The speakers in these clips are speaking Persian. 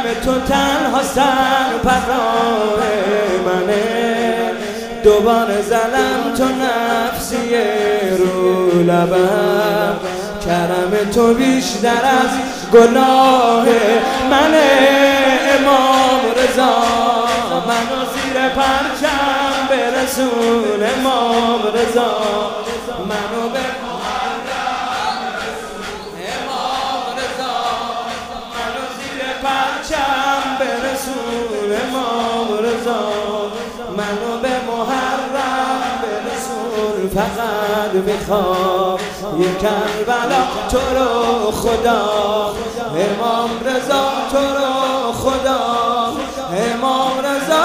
تو تنها سرپناه منه، دوباره زدم تو نفسی رو لبم، کرم تو بیشتر از گناه منه. امام رضا منو زیر پرچم برسون، امام رضا منو به محرم برسون، امام رضا منو زیر پرچم برسون، امام رضا منو به محرم برسون. فقط میخوام یک کربلا تو رو خدا، امام رضا تو رو خدا، امام رضا،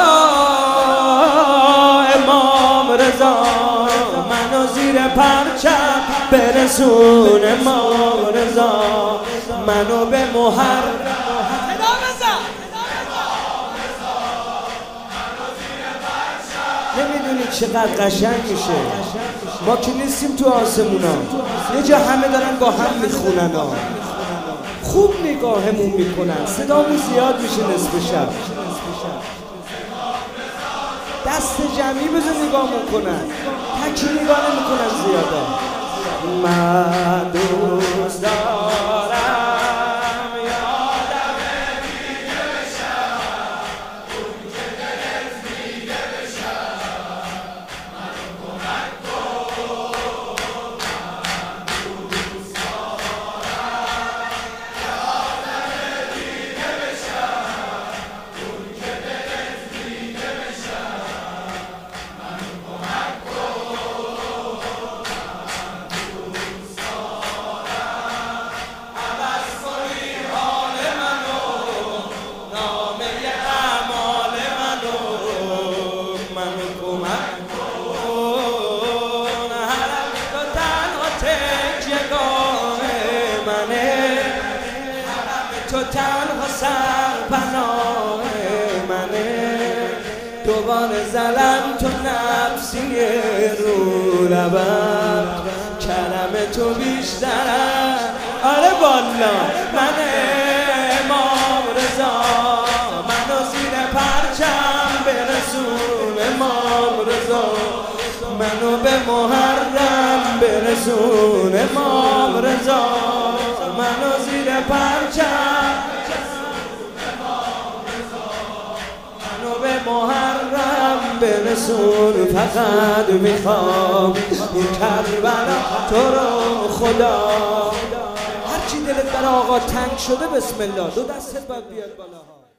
امام رضا منو زیر پرچم برسون، امام رضا منو به محرم. نمیدونی چقدر قشنگ میشه، ما که نیستیم تو آسمونا، یه جا همه دارن با هم میخونن، خوب نگاهمون میکنن، صدامون زیاد میشه نصف شب، دست جمعی بزن نگاهمون کنن، تکی نگاه نمیکنن زیاده. من دوست دارم یادم دیگه بشم، اون که دلت دیگه بشم، منو کمک کن، من دوست دارم یادم دیگه بشم، اون که دلت دیگه بشم، منو کمک کن، من دوست دارم عوض کنی حال منو، نامه اعمال منو، منو کمک کن. حرم تو تنها تکیه‌گاه منه، حرم تو تنها سرپناه منه، دوباره زدم تو نفسی رو لبم، کرم تو بیشتر. آره والا من امام رضا منو زیر پرچم برسون، امام رضا منو به محرم برسون، امام رضا منو زیر پرچم منو به محرم برسون. فقط میخوام این کربلا تو رو خدا، هرچی دلت برای آقا تنگ شده بسم الله، دو دستت باید بیاد بالا.